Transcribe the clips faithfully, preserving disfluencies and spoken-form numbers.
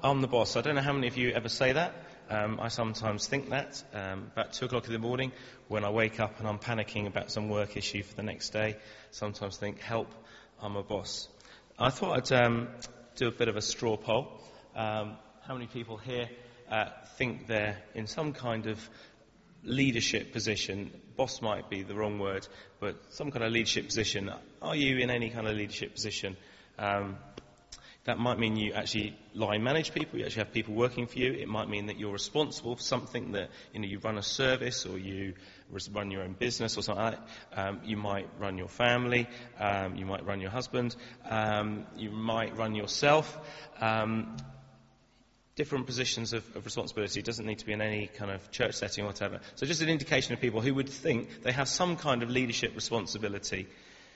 I'm the boss. I don't know how many of you ever say that. Um, I sometimes think that um, about two o'clock in the morning when I wake up and I'm panicking about some work issue for the next day. Sometimes think, help, I'm a boss. I thought I'd um, do a bit of a straw poll. Um, how many people here uh, think they're in some kind of leadership position? Boss might be the wrong word, but some kind of leadership position. Are you in any kind of leadership position? Um, that might mean you actually line manage people, you actually have people working for you. It might mean that you're responsible for something, that you know you run a service or you run your own business or something like that. Um, you might run your family, um, you might run your husband, um, you might run yourself. Um, different positions of, of responsibility. It doesn't need to be in any kind of church setting or whatever. So just an indication of people who would think they have some kind of leadership responsibility.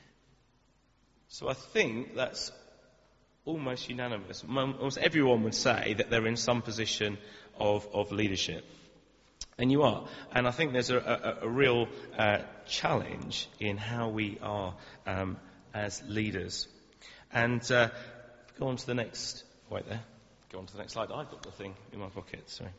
So I think that's almost unanimous. Almost everyone would say that they're in some position of, of leadership. And you are. And I think there's a, a, a real uh, challenge in how we are um, as leaders. And uh, go on to the next... Wait there. Go on to the next slide. I've got the thing in my pocket. Sorry.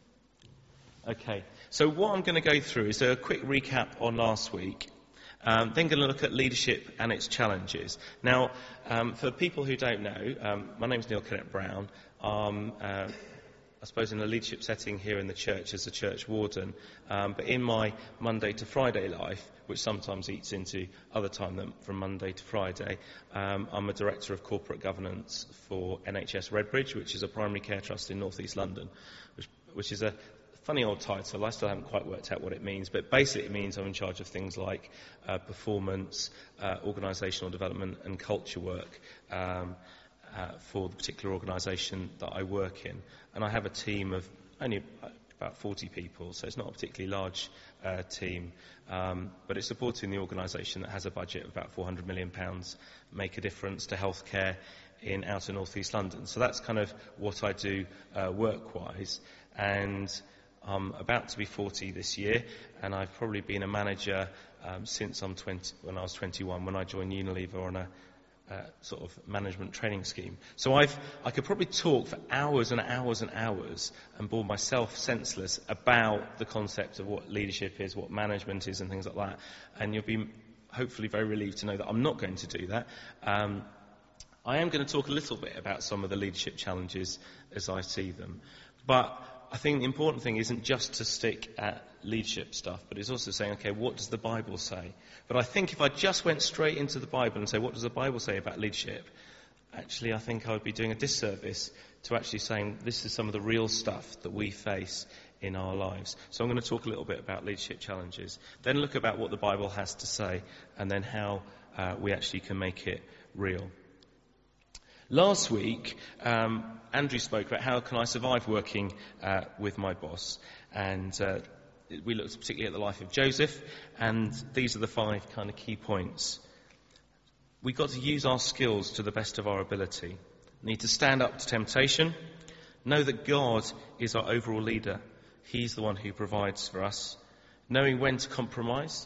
Okay. So what I'm going to go through is a quick recap on last week. Um, then going to look at leadership and its challenges. Now, um, for people who don't know, um, my name's Neil Kennett Brown. I'm, uh, I suppose, in a leadership setting here in the church as a church warden. Um, but in my Monday to Friday life, which sometimes eats into other time than from Monday to Friday, um, I'm a director of corporate governance for N H S Redbridge, which is a primary care trust in North East London, which, which is a funny old title. I still haven't quite worked out what it means, but basically it means I'm in charge of things like uh, performance, uh, organisational development and culture work um, uh, for the particular organisation that I work in. And I have a team of only about forty people, so it's not a particularly large uh, team, um, but it's supporting the organisation that has a budget of about four hundred million pounds, make a difference to healthcare in outer North East London. So that's kind of what I do uh, work-wise. And I'm about to be forty this year, and I've probably been a manager um, since I'm twenty, when I was twenty-one, when I joined Unilever on a uh, sort of management training scheme. So I've, I could probably talk for hours and hours and hours and bore myself senseless about the concept of what leadership is, what management is, and things like that. And you'll be hopefully very relieved to know that I'm not going to do that. Um, I am going to talk a little bit about some of the leadership challenges as I see them. But I think the important thing isn't just to stick at leadership stuff, but it's also saying, okay, what does the Bible say? But I think if I just went straight into the Bible and say, what does the Bible say about leadership? Actually, I think I would be doing a disservice to actually saying this is some of the real stuff that we face in our lives. So I'm going to talk a little bit about leadership challenges, then look about what the Bible has to say, and then how uh, we actually can make it real. Last week, um, Andrew spoke about how can I survive working uh, with my boss, and uh, we looked particularly at the life of Joseph, and these are the five kind of key points. We've got to use our skills to the best of our ability. We need to stand up to temptation, know that God is our overall leader. He's the one who provides for us. Knowing when to compromise,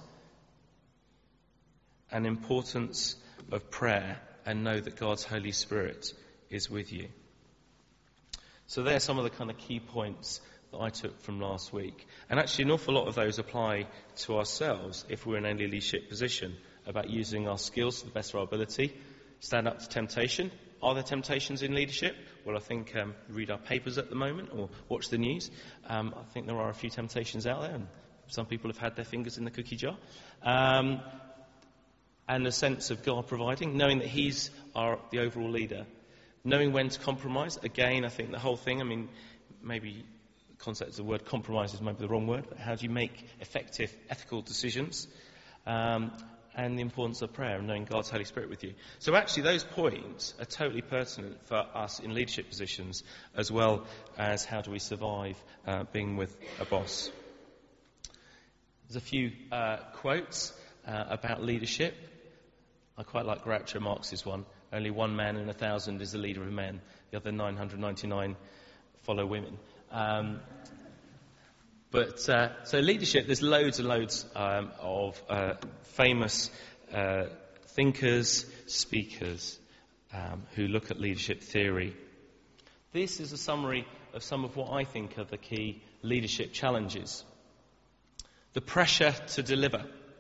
and importance of prayer, and know that God's Holy Spirit is with you. So there are some of the kind of key points that I took from last week. And actually an awful lot of those apply to ourselves if we're in any leadership position, about using our skills to the best of our ability, stand up to temptation. Are there temptations in leadership? Well, I think um, read our papers at the moment or watch the news. Um, I think there are a few temptations out there, and some people have had their fingers in the cookie jar. Um, and a sense of God providing, knowing that He's our, the overall leader. Knowing when to compromise. Again, I think the whole thing, I mean, maybe the concept of the word compromise is maybe the wrong word, but how do you make effective, ethical decisions? Um, and the importance of prayer and knowing God's Holy Spirit with you. So actually those points are totally pertinent for us in leadership positions, as well as how do we survive uh, being with a boss. There's a few uh, quotes uh, about leadership. I quite like Groucho Marx's one. Only one man in a thousand is the leader of men. The other nine hundred ninety-nine follow women. Um, but uh, so leadership, there's loads and loads um, of uh, famous uh, thinkers, speakers um, who look at leadership theory. This is a summary of some of what I think are the key leadership challenges. The pressure to deliver.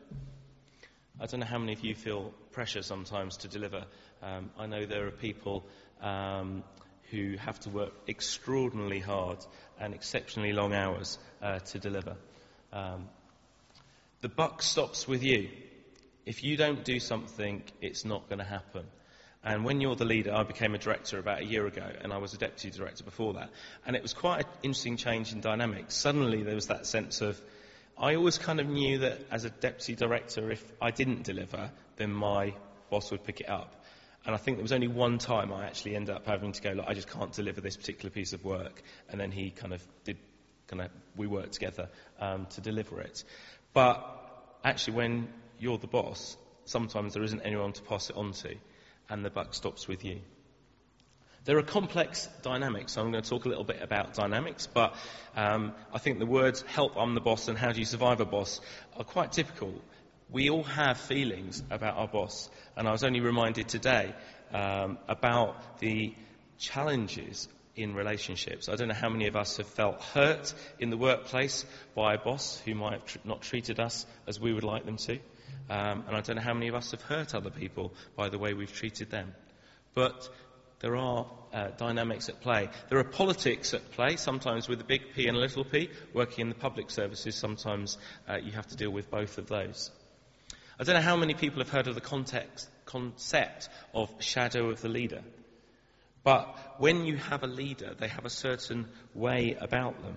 I don't know how many of you feel pressure sometimes to deliver. Um, I know there are people um, who have to work extraordinarily hard and exceptionally long hours uh, to deliver. Um, the buck stops with you. If you don't do something, it's not going to happen. And when you're the leader, I became a director about a year ago, and I was a deputy director before that. And it was quite an interesting change in dynamics. Suddenly there was that sense of, I always kind of knew that as a deputy director, if I didn't deliver, then my boss would pick it up. And I think there was only one time I actually ended up having to go, look, I just can't deliver this particular piece of work. And then he kind of did, kind of, we worked together um, to deliver it. But actually, when you're the boss, sometimes there isn't anyone to pass it on to, and the buck stops with you. There are complex dynamics, so I'm going to talk a little bit about dynamics, but um, I think the words help, I'm the boss, and how do you survive a boss are quite typical. We all have feelings about our boss, and I was only reminded today um, about the challenges in relationships. I don't know how many of us have felt hurt in the workplace by a boss who might have tr- not treated us as we would like them to. Um, and I don't know how many of us have hurt other people by the way we've treated them. But there are uh, dynamics at play. There are politics at play, sometimes with a big P and a little p. Working in the public services, sometimes uh, you have to deal with both of those. I don't know how many people have heard of the context, concept of shadow of the leader. But when you have a leader, they have a certain way about them.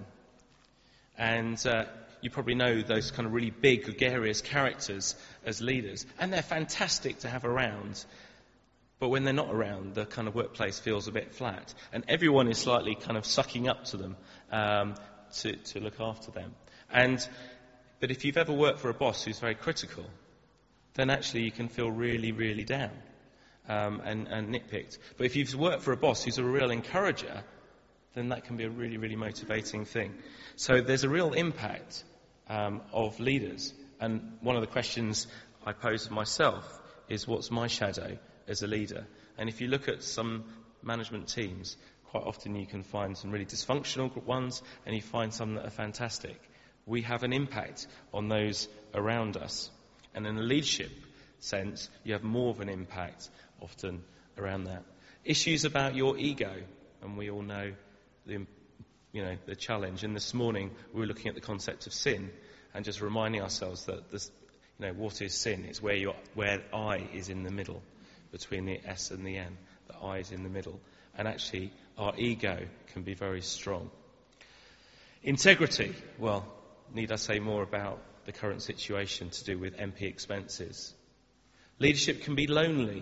And uh, you probably know those kind of really big, gregarious characters as leaders. And they're fantastic to have around. But when they're not around, the kind of workplace feels a bit flat. And everyone is slightly kind of sucking up to them um, to, to look after them. And but if you've ever worked for a boss who's very critical, then actually you can feel really, really down um, and, and nitpicked. But if you've worked for a boss who's a real encourager, then that can be a really, really motivating thing. So there's a real impact um, of leaders. And one of the questions I pose to myself is, what's my shadow as a leader? And if you look at some management teams, quite often you can find some really dysfunctional ones, and you find some that are fantastic. We have an impact on those around us. And in a leadership sense, you have more of an impact often around that. Issues about your ego, and we all know the, you know, the challenge. And this morning we were looking at the concept of sin and just reminding ourselves that this, you know, what is sin? It's where your where I is in the middle, between the S and the N. The I is in the middle, and actually our ego can be very strong. Integrity. Well, need I say more about the current situation to do with M P expenses? Leadership can be lonely.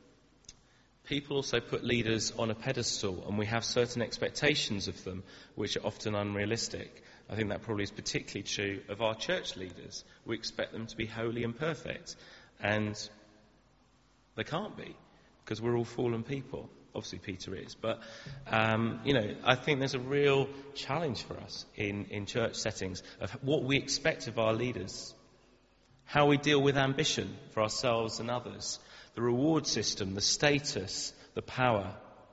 People also put leaders on a pedestal, and we have certain expectations of them which are often unrealistic. I think that probably is particularly true of our church leaders. We expect them to be holy and perfect, and they can't be, because we're all fallen people. Obviously Peter is, but um, you know, I think there's a real challenge for us in, in church settings of what we expect of our leaders, how we deal with ambition for ourselves and others, the reward system, the status, the power.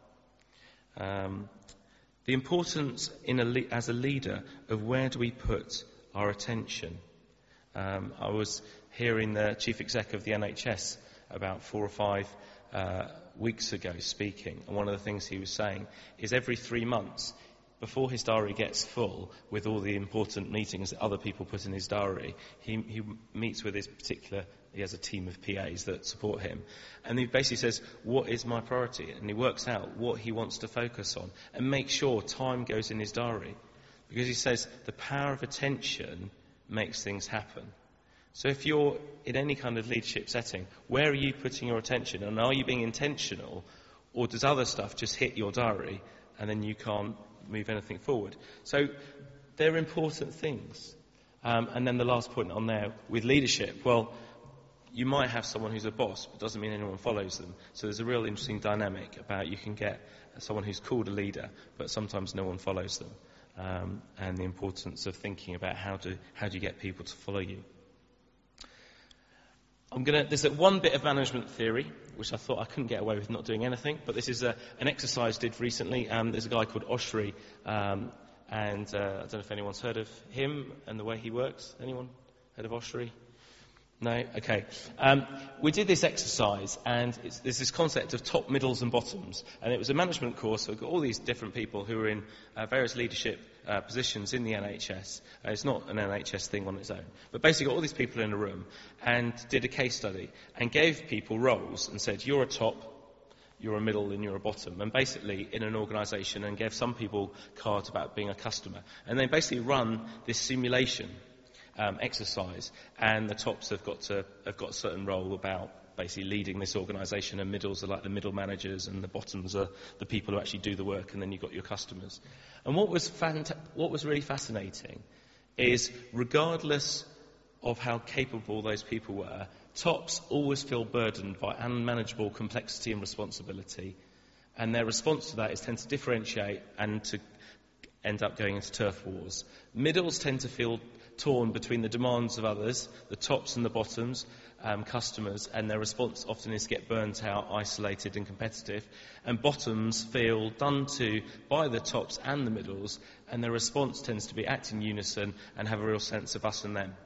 Um, the importance in a le- as a leader of where do we put our attention. Um, I was hearing the chief exec of the N H S about four or five uh, weeks ago speaking, and one of the things he was saying is every three months, before his diary gets full with all the important meetings that other people put in his diary, he, he meets with his particular, he has a team of P As that support him, and he basically says, what is my priority? And he works out what he wants to focus on and make sure time goes in his diary, because he says the power of attention makes things happen. So if you're in any kind of leadership setting, where are you putting your attention? And are you being intentional, or does other stuff just hit your diary and then you can't move anything forward? So they're important things. Um, and then the last point on there with leadership, well, you might have someone who's a boss, but doesn't mean anyone follows them. So there's a real interesting dynamic about you can get someone who's called a leader, but sometimes no one follows them. Um, and the importance of thinking about how to how do you get people to follow you. I'm gonna. There's one bit of management theory which I thought I couldn't get away with not doing anything, but this is a, an exercise I did recently. Um, there's a guy called Oshri, um, and uh, I don't know if anyone's heard of him and the way he works. Anyone heard of Oshri? No? Okay. Um, we did this exercise, and it's, there's this concept of top, middles and bottoms. And it was a management course, so we've got all these different people who are in uh, various leadership uh, positions in the N H S. Uh, it's not an N H S thing on its own. But basically got all these people in a room and did a case study and gave people roles and said, you're a top, you're a middle and you're a bottom. And basically in an organisation, and gave some people cards about being a customer. And they basically run this simulation Um, exercise, and the tops have got to have got a certain role about basically leading this organisation, and middles are like the middle managers, and the bottoms are the people who actually do the work, and then you've got your customers. And what was fanta- what was really fascinating is, regardless of how capable those people were, tops always feel burdened by unmanageable complexity and responsibility, and their response to that is tend to differentiate and to end up going into turf wars. Middles tend to feel torn between the demands of others, the tops and the bottoms, um, customers, and their response often is to get burnt out, isolated and competitive. And bottoms feel done to by the tops and the middles, and their response tends to be act in unison and have a real sense of us and them.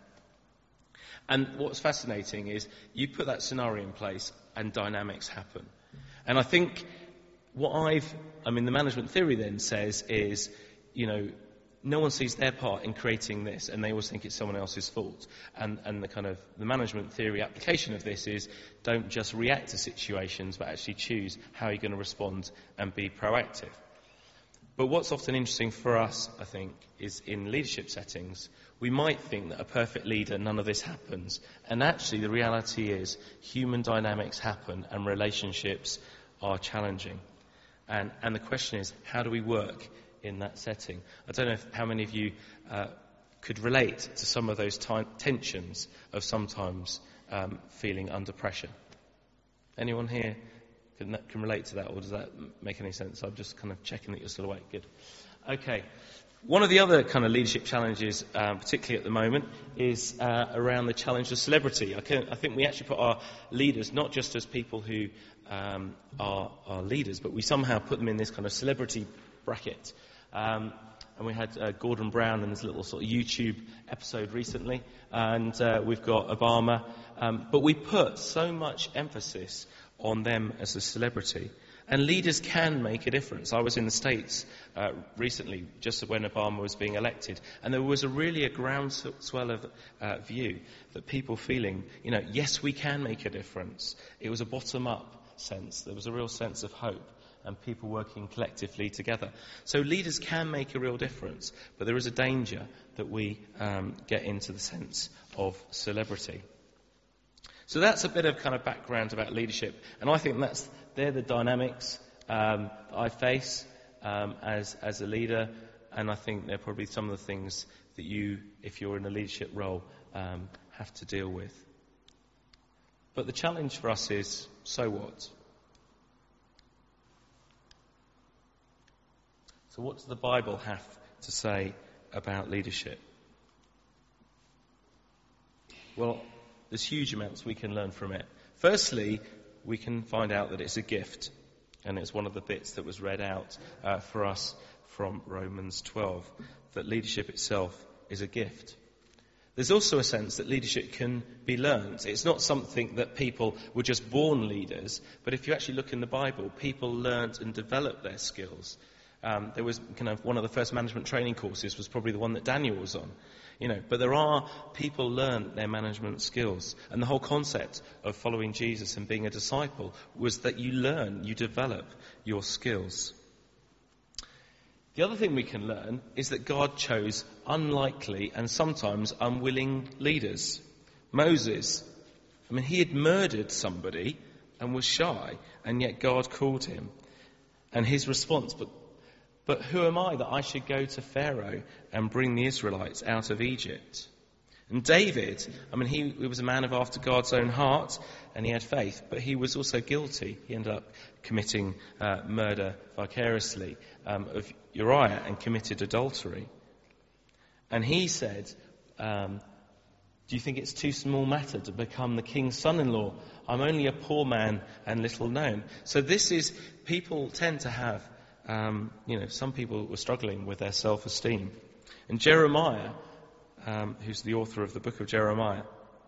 And what's fascinating is you put that scenario in place and dynamics happen. And I think what I've, I mean, the management theory then says is, you know, no one sees their part in creating this, and they always think it's someone else's fault. And, and the kind of the management theory application of this is, don't just react to situations, but actually choose how you're going to respond and be proactive. But what's often interesting for us, I think, is in leadership settings, we might think that a perfect leader, none of this happens. And actually, the reality is, human dynamics happen, and relationships are challenging. And, and the question is, how do we work in that setting? I don't know if, how many of you uh, could relate to some of those t- tensions of sometimes um, feeling under pressure. Anyone here can, can relate to that, or does that make any sense? I'm just kind of checking that you're still awake. Good. Okay. One of the other kind of leadership challenges, um, particularly at the moment, is uh, around the challenge of celebrity. I, can, I think we actually put our leaders not just as people who um, are, are leaders, but we somehow put them in this kind of celebrity bracket. Um, and we had uh, Gordon Brown in this little sort of YouTube episode recently, and uh, we've got Obama. Um, but we put so much emphasis on them as a celebrity. And leaders can make a difference. I was in the States uh, recently, just when Obama was being elected, and there was a really a groundswell of uh, view that people feeling, you know, yes, we can make a difference. It was a bottom-up sense. There was a real sense of hope, and people working collectively together. So leaders can make a real difference, but there is a danger that we um, get into the sense of celebrity. So that's a bit of kind of background about leadership, and I think that's they're the dynamics um, that I face um, as as a leader, and I think they're probably some of the things that you, if you're in a leadership role, um, have to deal with. But the challenge for us is, so what? So what does the Bible have to say about leadership? Well, there's huge amounts we can learn from it. Firstly, we can find out that it's a gift, and it's one of the bits that was read out uh, for us from Romans twelve, that leadership itself is a gift. There's also a sense that leadership can be learned. It's not something that people were just born leaders, but if you actually look in the Bible, people learnt and developed their skills. Um, there was kind of one of the first management training courses was probably the one that Daniel was on. You know, but there are people learn their management skills, and the whole concept of following Jesus and being a disciple was that you learn, you develop your skills. The other thing we can learn is that God chose unlikely and sometimes unwilling leaders. Moses, I mean, he had murdered somebody and was shy, and yet God called him. And his response, but But who am I that I should go to Pharaoh and bring the Israelites out of Egypt? And David, I mean, he, he was a man of after God's own heart, and he had faith, but he was also guilty. He ended up committing uh, murder vicariously um, of Uriah and committed adultery. And he said, um, Do you think it's too small matter to become the king's son-in-law? I'm only a poor man and little known. So this is, people tend to have, um, you know, some people were struggling with their self-esteem. And Jeremiah, um, who's the author of the book of Jeremiah,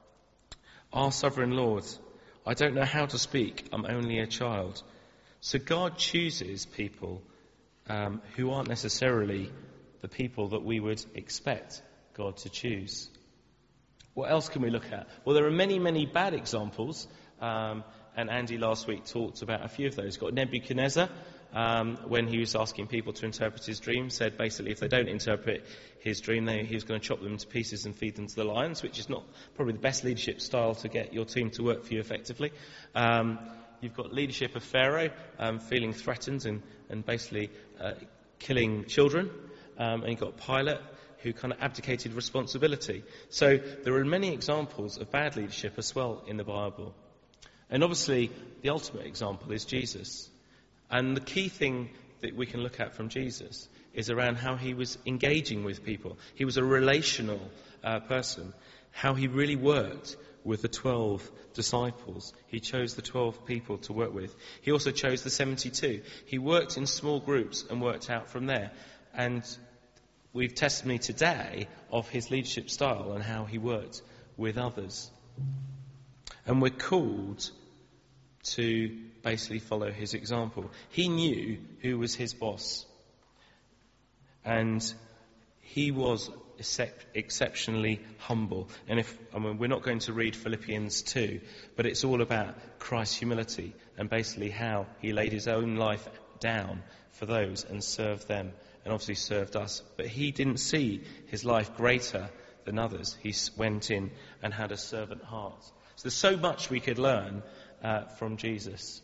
our sovereign Lord, I don't know how to speak, I'm only a child. So God chooses people um, who aren't necessarily the people that we would expect God to choose. What else can we look at? Well, there are many, many bad examples, um, and Andy last week talked about a few of those. Got Nebuchadnezzar, um, when he was asking people to interpret his dream, said basically if they don't interpret his dream, they, he was going to chop them to pieces and feed them to the lions, which is not probably the best leadership style to get your team to work for you effectively. Um, you've got leadership of Pharaoh, um, feeling threatened and, and basically uh, killing children, um, and you've got Pilate, who kind of abdicated responsibility. So there are many examples of bad leadership as well in the Bible. And obviously, the ultimate example is Jesus. And the key thing that we can look at from Jesus is around how he was engaging with people. He was a relational uh, person, how he really worked with the twelve disciples. He chose the twelve people to work with. He also chose the seventy-two. He worked in small groups and worked out from there. And we've testimony today of his leadership style and how he worked with others. And we're called to basically follow his example. He knew who was his boss. And he was excep- exceptionally humble. And if I mean, we're not going to read Philippians two, but it's all about Christ's humility and basically how he laid his own life down for those and served them. And obviously served us. But he didn't see his life greater than others. He went in and had a servant heart. So there's so much we could learn uh, from Jesus.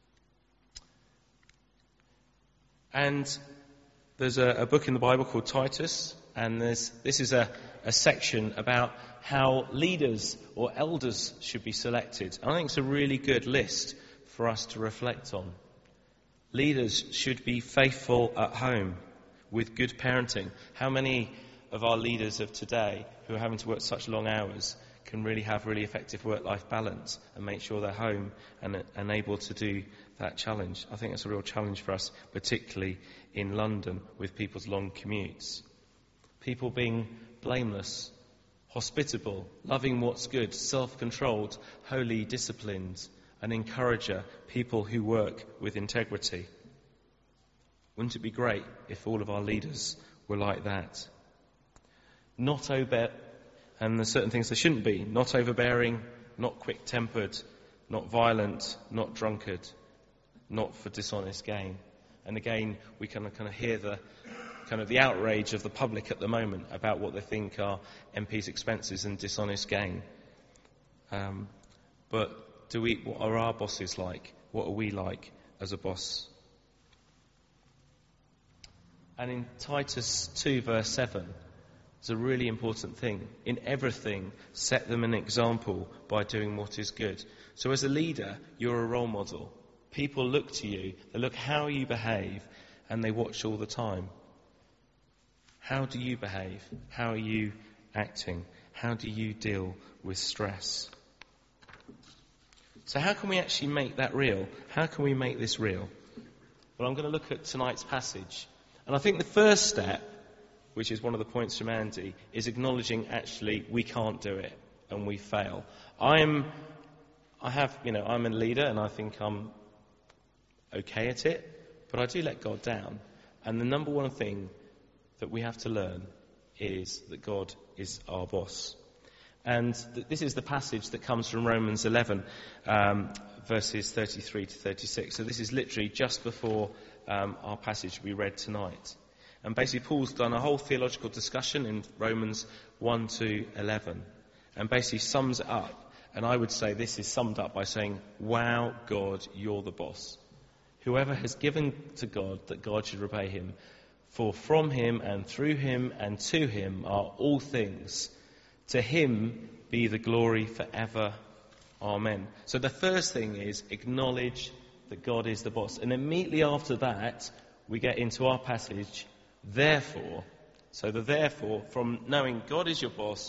And there's a, a book in the Bible called Titus. And there's, this is a, a section about how leaders or elders should be selected. I think it's a really good list for us to reflect on. Leaders should be faithful at home, with good parenting. How many of our leaders of today who are having to work such long hours can really have really effective work-life balance and make sure they're home and, and able to do that challenge? I think that's a real challenge for us, particularly in London with people's long commutes. People being blameless, hospitable, loving what's good, self-controlled, holy, disciplined, an encourager, people who work with integrity. Wouldn't it be great if all of our leaders were like that? Not over, and there's certain things they shouldn't be. Not overbearing, not quick-tempered, not violent, not drunkard, not for dishonest gain. And again, we can kind of hear the kind of the outrage of the public at the moment about what they think are M P's expenses and dishonest gain. Um, but do we? What are our bosses like? What are we like as a boss? And in Titus two verse seven, it's a really important thing. In everything, set them an example by doing what is good. So as a leader, you're a role model. People look to you, they look how you behave, and they watch all the time. How do you behave? How are you acting? How do you deal with stress? So how can we actually make that real? How can we make this real? Well, I'm going to look at tonight's passage. And I think the first step, which is one of the points from Andy, is acknowledging actually we can't do it and we fail. I'm, I have, you know, I'm a leader and I think I'm okay at it, but I do let God down. And the number one thing that we have to learn is that God is our boss. And th- this is the passage that comes from Romans eleven, um, verses thirty-three to thirty-six. So this is literally just before um, our passage we read tonight. And basically Paul's done a whole theological discussion in Romans one to eleven. And basically sums it up. And I would say this is summed up by saying, wow, God, you're the boss. Whoever has given to God, that God should repay him. For from him and through him and to him are all things. To him be the glory forever. Amen. So the first thing is acknowledge that God is the boss. And immediately after that, we get into our passage, therefore. So the therefore, from knowing God is your boss,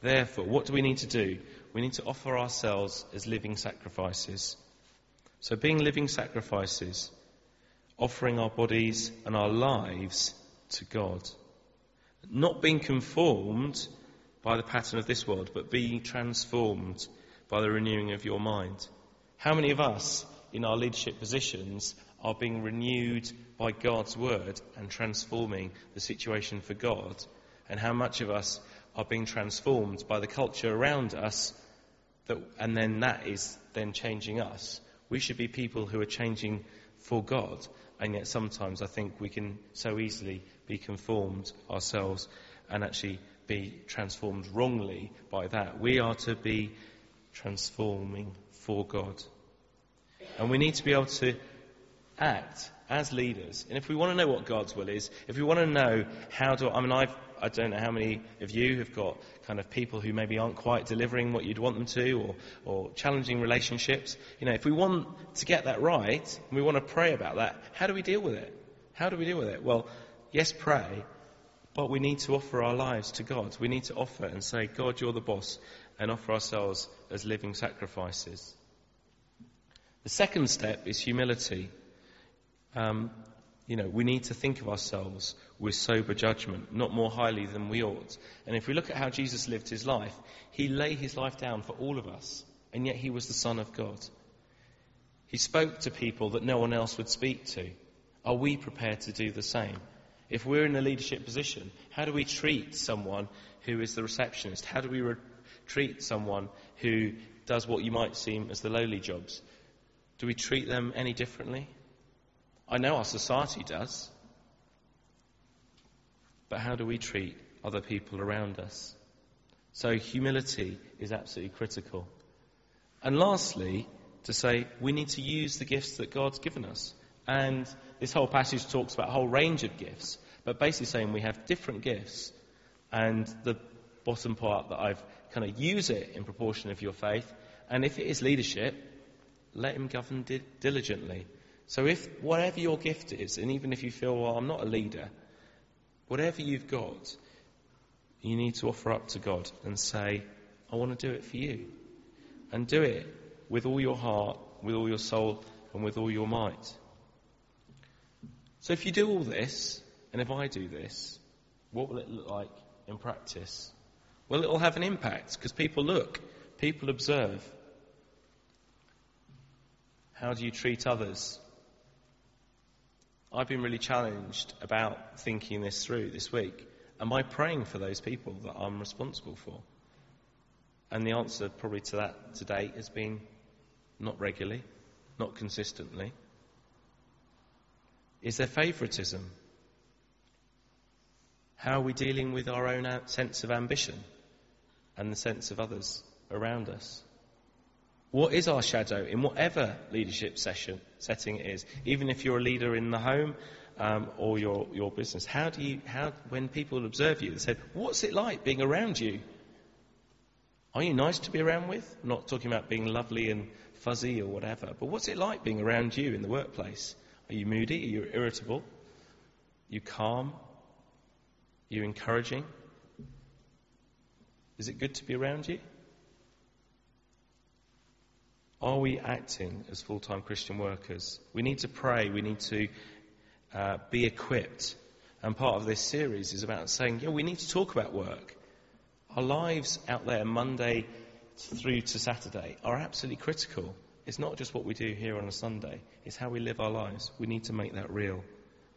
Therefore, what do we need to do? We need to offer ourselves as living sacrifices. So being living sacrifices, offering our bodies and our lives to God. Not being conformed by the pattern of this world, but being transformed by the renewing of your mind. How many of us in our leadership positions are being renewed by God's word and transforming the situation for God? And how much of us are being transformed by the culture around us, that, and then that is then changing us? We should be people who are changing for God, and yet sometimes I think we can so easily be conformed ourselves and actually be transformed wrongly by that. We are to be transforming for God. And we need to be able to act as leaders. And if we want to know what God's will is, if we want to know how to, I mean, I've, I don't know how many of you have got kind of people who maybe aren't quite delivering what you'd want them to, or, or challenging relationships. You know, if we want to get that right, and we want to pray about that, how do we deal with it? How do we deal with it? Well, yes, pray, but we need to offer our lives to God. We need to offer and say, God, you're the boss, and offer ourselves as living sacrifices. The second step is humility. Um, you know, we need to think of ourselves with sober judgment, not more highly than we ought. And if we look at how Jesus lived his life, he laid his life down for all of us, and yet he was the Son of God. He spoke to people that no one else would speak to. Are we prepared to do the same? If we're in a leadership position, how do we treat someone who is the receptionist? How do we re- treat someone who does what you might seem as the lowly jobs? Do we treat them any differently? I know our society does. But how do we treat other people around us? So humility is absolutely critical. And lastly, to say we need to use the gifts that God's given us. And this whole passage talks about a whole range of gifts, but basically saying we have different gifts. And the bottom part that I've kind of use it in proportion of your faith. And if it is leadership, let him govern di- diligently. So if whatever your gift is, and even if you feel, well, I'm not a leader, whatever you've got, you need to offer up to God and say, I want to do it for you. And do it with all your heart, with all your soul, and with all your might. So if you do all this, and if I do this, what will it look like in practice? Well, it will have an impact, because people look, people observe. How do you treat others? I've been really challenged about thinking this through this week. Am I praying for those people that I'm responsible for? And the answer probably to that today has been not regularly, not consistently. Is there favouritism? How are we dealing with our own sense of ambition and the sense of others around us? What is our shadow in whatever leadership session setting it is? Even if you're a leader in the home um, or your your business, how do you how when people observe you, they say, "What's it like being around you? Are you nice to be around with?" I'm not talking about being lovely and fuzzy or whatever, but what's it like being around you in the workplace? Are you moody? Are you irritable? Are you calm? Are you encouraging? Is it good to be around you? Are we acting as full-time Christian workers? We need to pray. We need to uh, be equipped. And part of this series is about saying, yeah, we need to talk about work. Our lives out there, Monday through to Saturday, are absolutely critical. It's not just what we do here on a Sunday. It's how we live our lives. We need to make that real.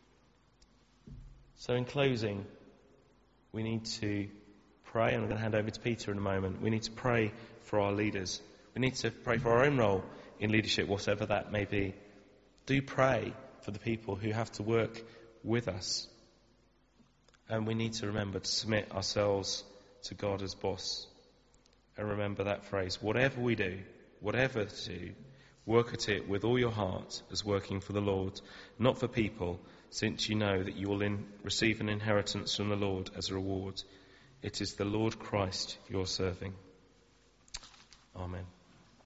So in closing, we need to pray, and I'm going to hand over to Peter in a moment. We need to pray for our leaders. We need to pray for our own role in leadership, whatever that may be. Do pray for the people who have to work with us. And we need to remember to submit ourselves to God as boss. And remember that phrase, whatever we do, whatever to do, work at it with all your heart as working for the Lord, not for people, since you know that you will in, receive an inheritance from the Lord as a reward. It is the Lord Christ you're serving. Amen.